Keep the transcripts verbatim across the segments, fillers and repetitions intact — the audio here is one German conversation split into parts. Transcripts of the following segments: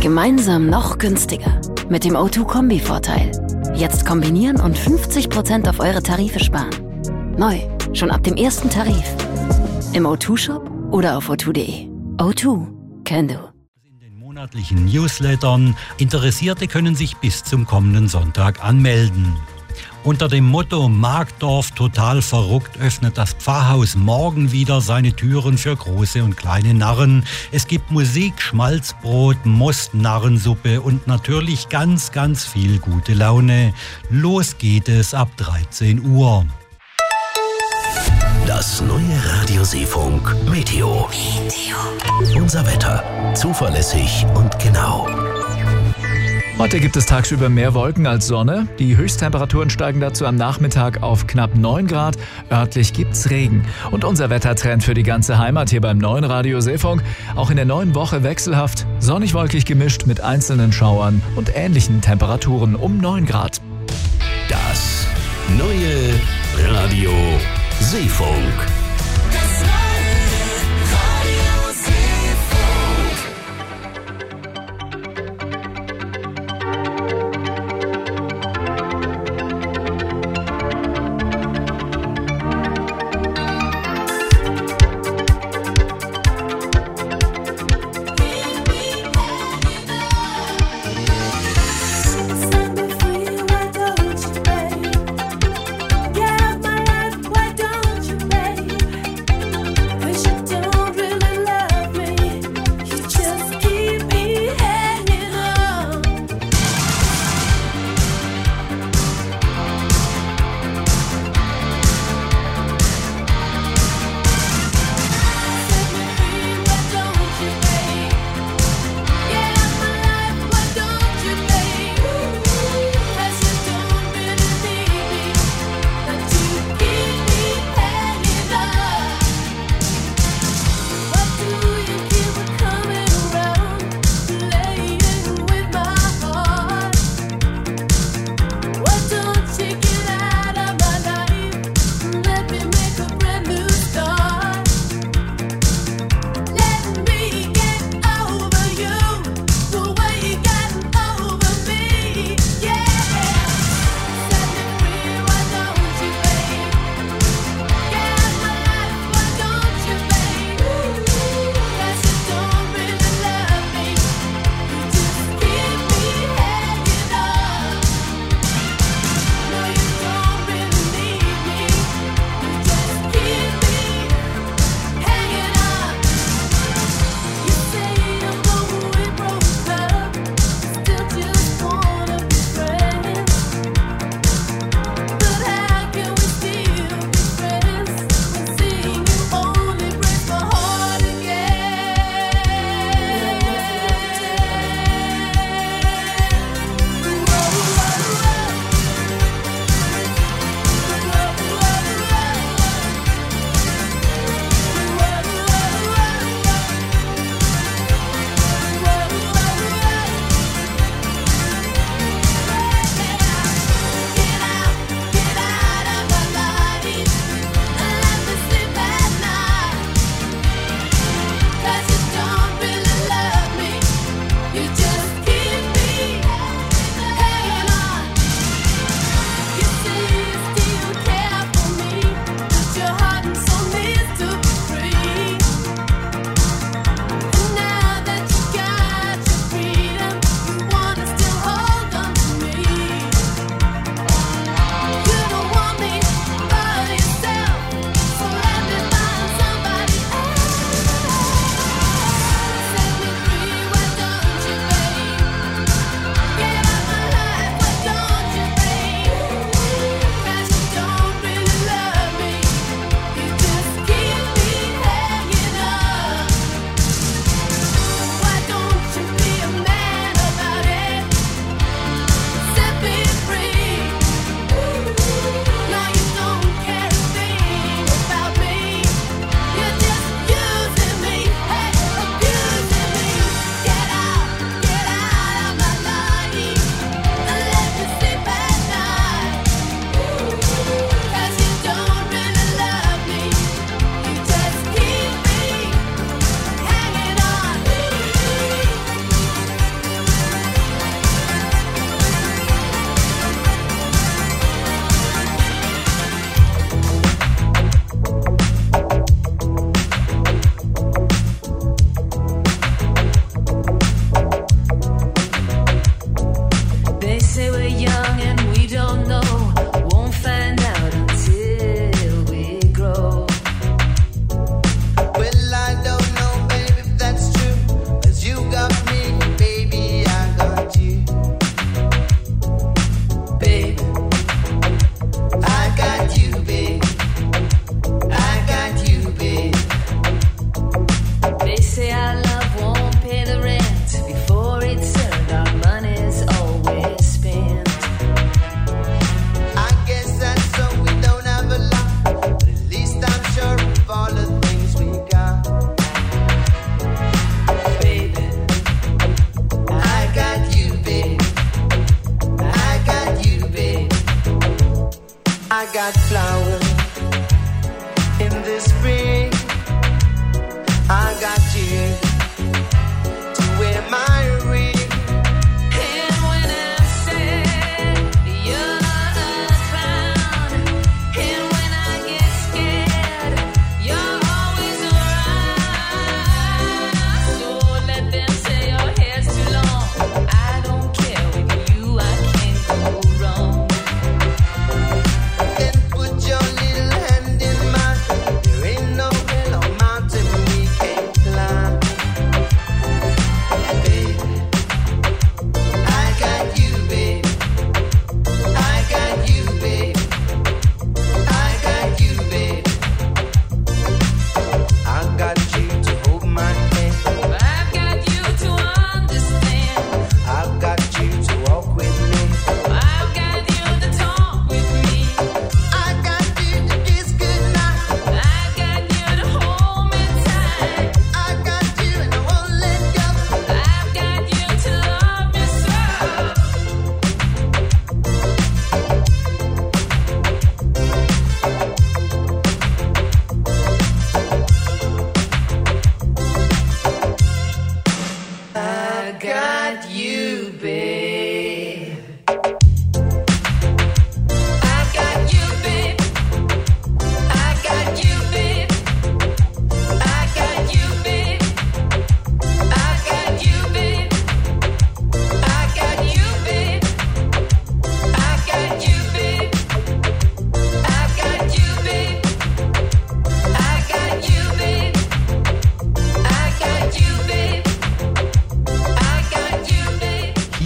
Gemeinsam noch günstiger. Mit dem O zwei Kombi-Vorteil. Jetzt kombinieren und fünfzig Prozent auf eure Tarife sparen. Neu, schon ab dem ersten Tarif. Im O zwei Shop oder auf o zwei punkt de. O zwei, can do. In den monatlichen Newslettern. Interessierte können sich bis zum kommenden Sonntag anmelden. Unter dem Motto Markdorf total verrückt öffnet das Pfarrhaus morgen wieder seine Türen für große und kleine Narren. Es gibt Musik, Schmalzbrot, Most, Narrensuppe und natürlich ganz, ganz viel gute Laune. Los geht es ab dreizehn Uhr. Das neue Radio Seefunk Meteo. Meteo. Unser Wetter. Zuverlässig und genau. Heute gibt es tagsüber mehr Wolken als Sonne. Die Höchsttemperaturen steigen dazu am Nachmittag auf knapp neun Grad. Örtlich gibt's Regen. Und unser Wettertrend für die ganze Heimat hier beim neuen Radio Seefunk. Auch in der neuen Woche wechselhaft, sonnig-wolkig gemischt mit einzelnen Schauern und ähnlichen Temperaturen um neun Grad. Das neue Radio Seefunk. Get my life, why don't you, babe?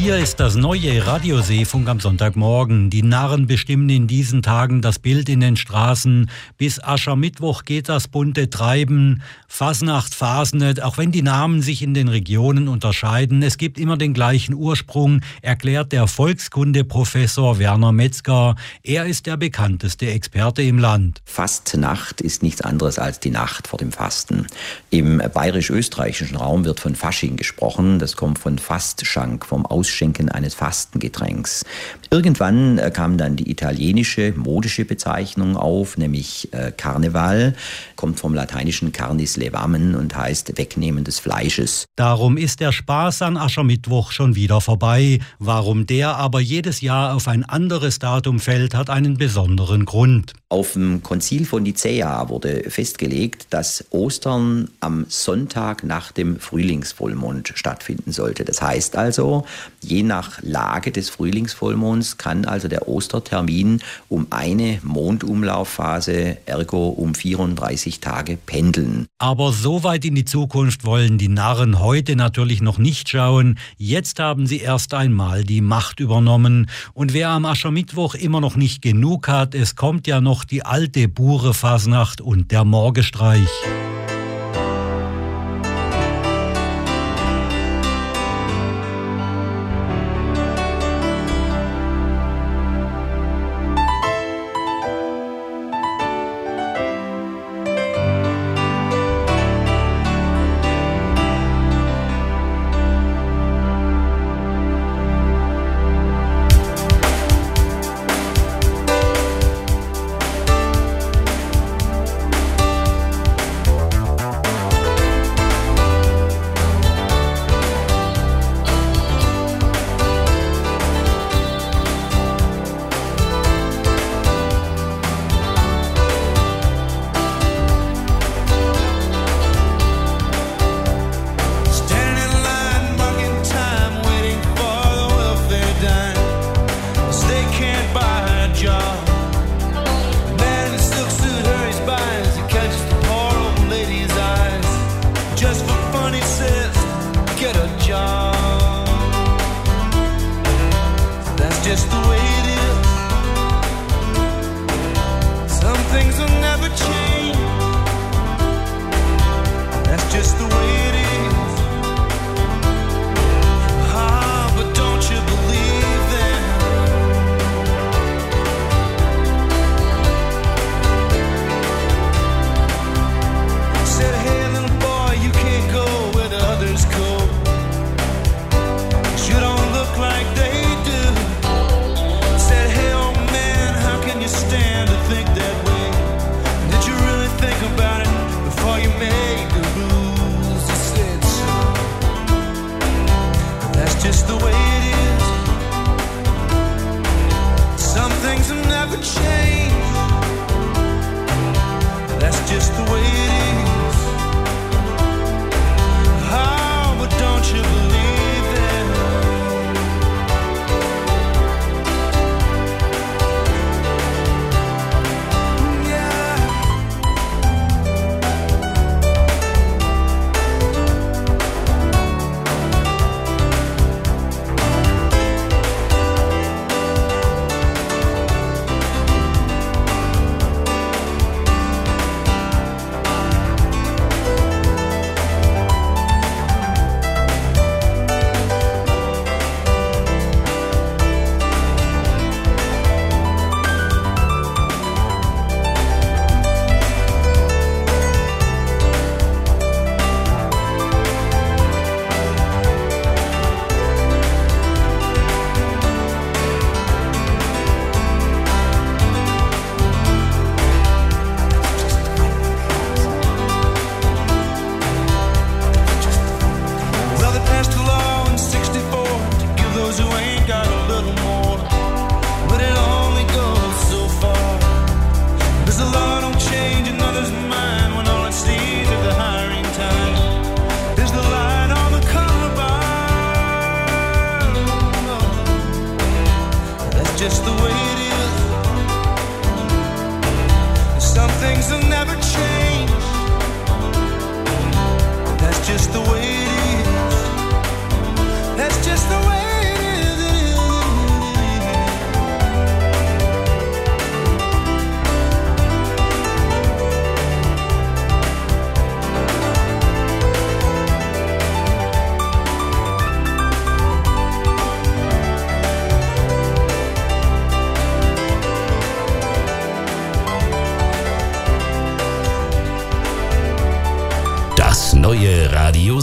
Hier ist das neue Radioseefunk am Sonntagmorgen. Die Narren bestimmen in diesen Tagen das Bild in den Straßen. Bis Aschermittwoch geht das bunte Treiben. Fasnacht, Fasnet, auch wenn die Namen sich in den Regionen unterscheiden, es gibt immer den gleichen Ursprung, erklärt der Volkskundeprofessor Werner Metzger. Er ist der bekannteste Experte im Land. Fastnacht ist nichts anderes als die Nacht vor dem Fasten. Im bayerisch-österreichischen Raum wird von Fasching gesprochen. Das kommt von Fastschank, vom Ausschenken eines Fastengetränks. Irgendwann äh, kam dann die italienische, modische Bezeichnung auf, nämlich äh, Karneval, kommt vom lateinischen carnis levamen und heißt Wegnehmen des Fleisches. Darum ist der Spaß an Aschermittwoch schon wieder vorbei. Warum der aber jedes Jahr auf ein anderes Datum fällt, hat einen besonderen Grund. Auf dem Konzil von Nicäa wurde festgelegt, dass Ostern am Sonntag nach dem Frühlingsvollmond stattfinden sollte. Das heißt also, je nach Lage des Frühlingsvollmonds kann also der Ostertermin um eine Mondumlaufphase, ergo um vierunddreißig Tage pendeln. Aber so weit in die Zukunft wollen die Narren heute natürlich noch nicht schauen. Jetzt haben sie erst einmal die Macht übernommen. Und wer am Aschermittwoch immer noch nicht genug hat, es kommt ja noch die alte Bure-Fasnacht und der Morgenstreich.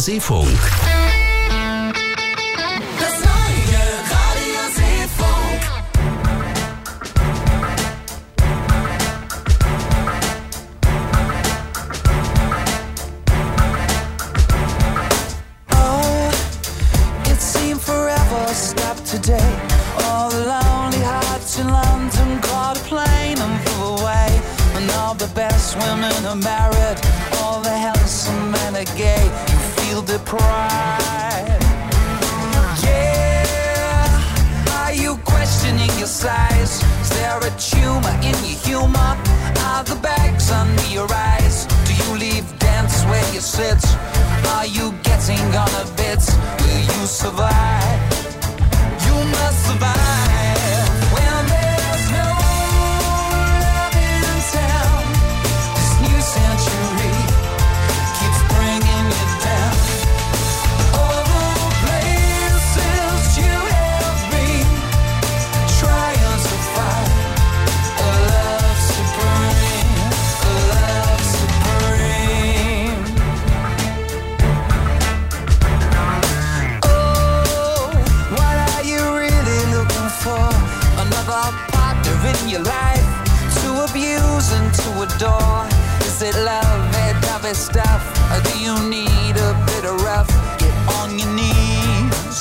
Seefunk. Das neue Radio Seefunk. Oh, it seemed forever stopped today. All the lonely hearts in London caught a plane and flew away. And all the best women are married, all the handsome men are gay. You feel deprived. Yeah, are you questioning your size? Is there a tumor in your humor? Are the bags under your eyes? Do you leave dance where you sit? Are you getting on a bit? Will you survive? You must survive. When there's no love in town, this new century keeps bringing you down. All the places you have been, trying to find a love supreme, a love supreme. Oh, what are you really looking for? Another partner in your life to abuse and to adore? Is it love, that heavy stuff? Or do you need a bit of rough? Get on your knees.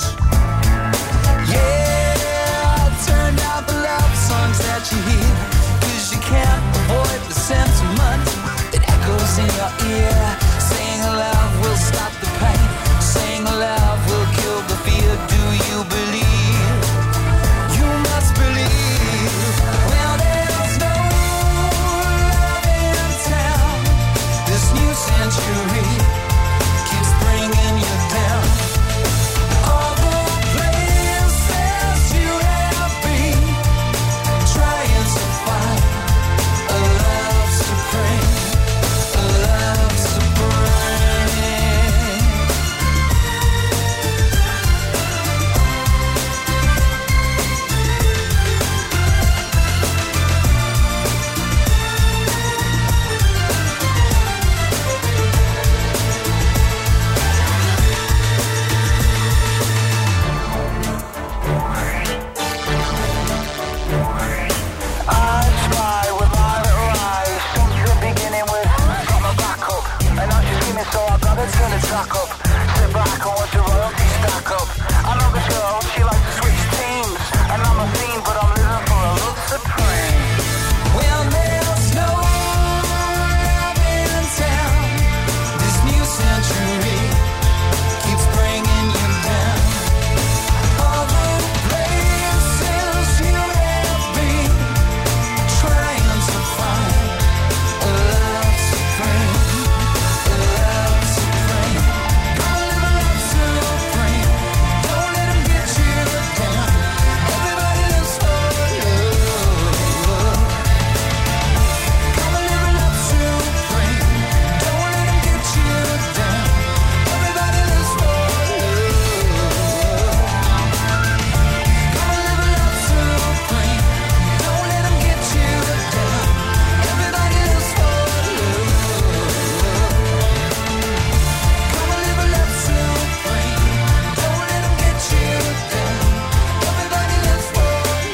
Yeah, turn down the love songs that you hear, 'cause you can't avoid the sentiment that echoes in your ear. Saying love will stop the pain, saying love will kill the fear. Do you believe? You must believe. Well, there's no love in town. This new century keeps bringing you down. All the places you have been, trying to find a love supreme, a love supreme. I try with my little eyes, something beginning with from a back up. And now she's screaming, so I gotta turn the track up. Sit back and watch the royalty stack up. I know this girl, she likes to switch teams. And I'm a fiend, but I'm living for a love supreme. Well, there's no love in town. This new century keeps bringing you down. All the places you have been, trying to find a love supreme, a love supreme. Gotta live a love supreme. Don't let 'em get you down. Everybody lives for love. Gotta live a love supreme. Don't let 'em get you down. Everybody lives for love. Gotta live a love supreme. Don't let 'em get you down. Everybody lives for love. Gotta live a love supreme. Don't let 'em get you down. Everybody lives for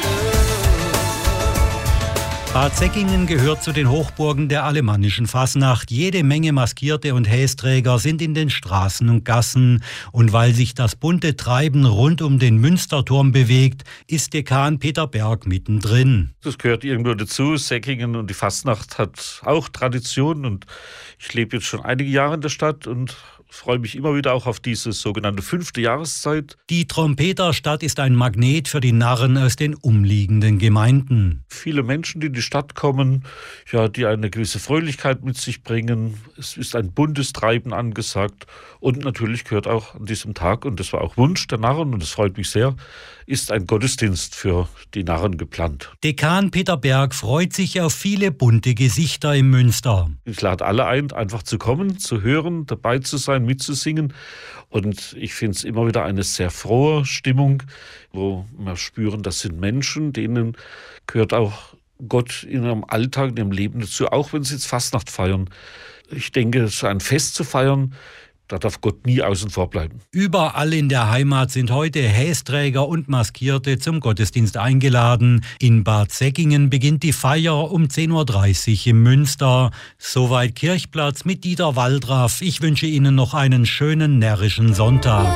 love. Bad Säckingen gehört zu den Hochburgen der alemannischen Fasnacht. Jede Menge Maskierte und Hästräger sind in den Straßen und Gassen. Und weil sich das bunte Treiben rund um den Münsterturm bewegt, ist Dekan Peter Berg mittendrin. Das gehört irgendwo dazu. Säckingen und die Fastnacht hat auch Tradition und ich lebe jetzt schon einige Jahre in der Stadt und freue mich immer wieder auch auf diese sogenannte fünfte Jahreszeit. Die Trompeterstadt ist ein Magnet für die Narren aus den umliegenden Gemeinden. Viele Menschen, die in die Stadt kommen, ja, die eine gewisse Fröhlichkeit mit sich bringen. Es ist ein buntes Treiben angesagt und natürlich gehört auch an diesem Tag, und das war auch Wunsch der Narren und das freut mich sehr, ist ein Gottesdienst für die Narren geplant. Dekan Peter Berg freut sich auf viele bunte Gesichter im Münster. Ich lade alle ein, einfach zu kommen, zu hören, dabei zu sein, mitzusingen. Und ich finde es immer wieder eine sehr frohe Stimmung, wo wir spüren, das sind Menschen, denen gehört auch Gott in ihrem Alltag, in ihrem Leben dazu, auch wenn sie jetzt Fastnacht feiern. Ich denke, so ein Fest zu feiern, Da darf Gott nie außen vor bleiben. Überall in der Heimat sind heute Hästräger und Maskierte zum Gottesdienst eingeladen. In Bad Säckingen beginnt die Feier um zehn Uhr dreißig im Münster. Soweit Kirchplatz mit Dieter Waldraff. Ich wünsche Ihnen noch einen schönen närrischen Sonntag.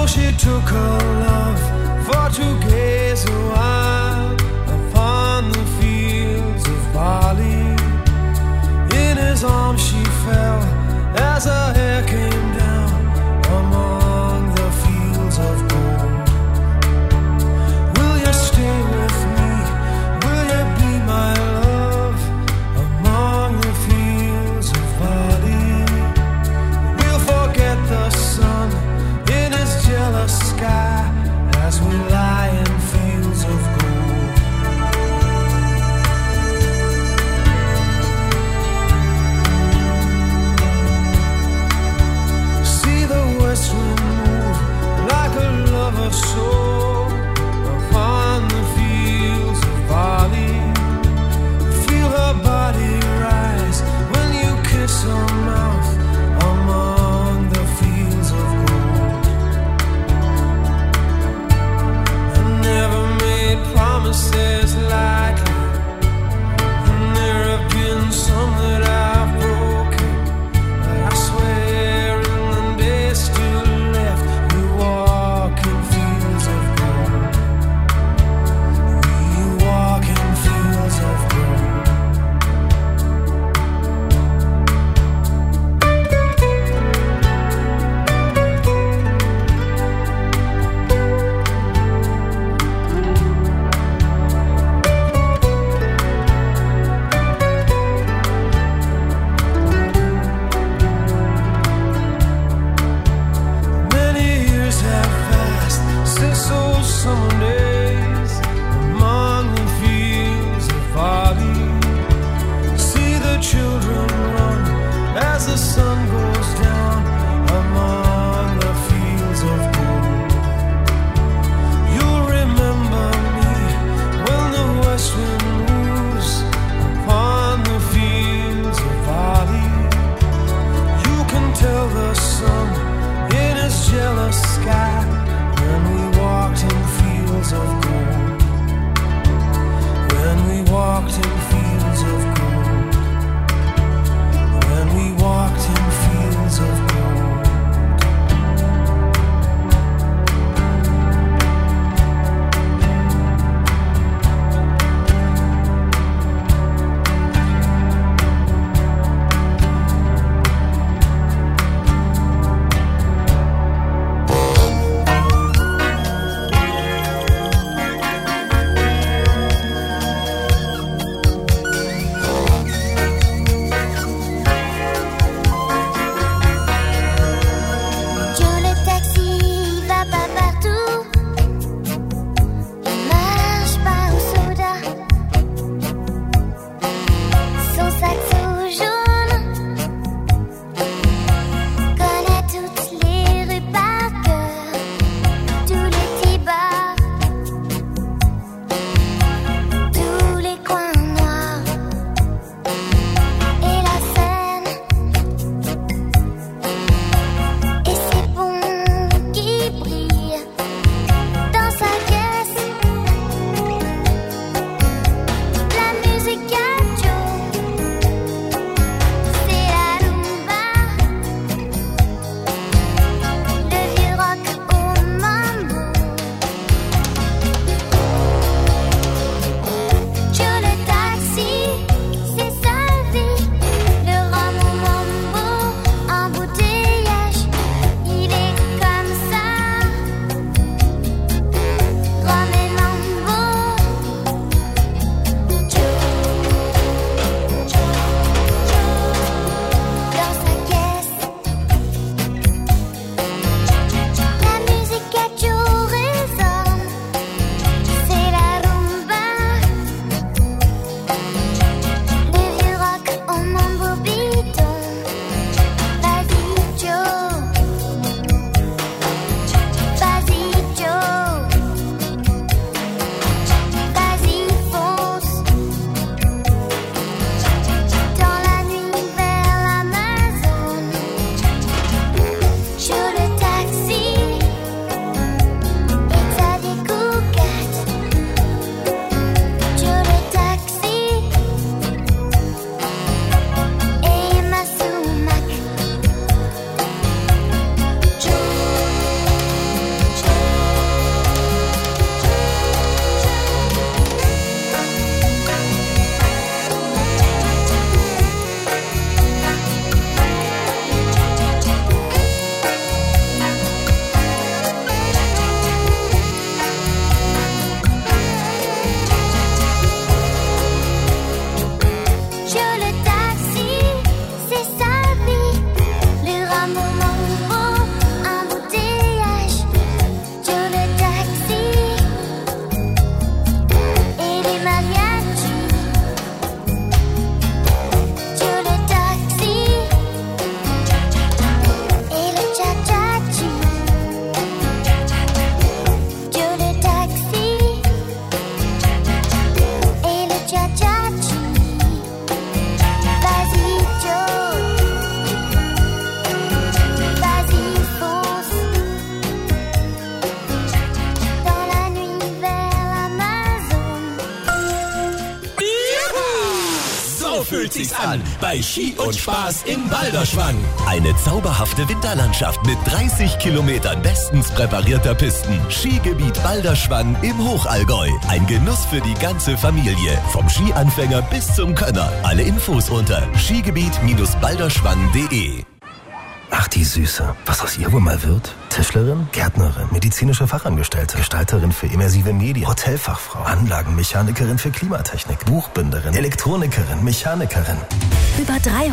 she took her love for to gaze a while upon the fields of barley. In his arms she fell as her hair came down among the fields of gold. Will you stay with me? Will you be my love among the fields of barley? We'll forget the sun in his jealous sky fühlt sich's an bei Ski und Spaß in Balderschwang. Eine zauberhafte Winterlandschaft mit dreißig Kilometern bestens präparierter Pisten. Skigebiet Balderschwang im Hochallgäu. Ein Genuss für die ganze Familie. Vom Skianfänger bis zum Könner. Alle Infos unter skigebiet balderschwang punkt de. Ach, die Süße. Was aus ihr wohl mal wird? Tischlerin, Gärtnerin, medizinische Fachangestellte, Gestalterin für immersive Medien, Hotelfachfrau, Anlagenmechanikerin für Klimatechnik, Buchbinderin, Elektronikerin, Mechanikerin. Über drei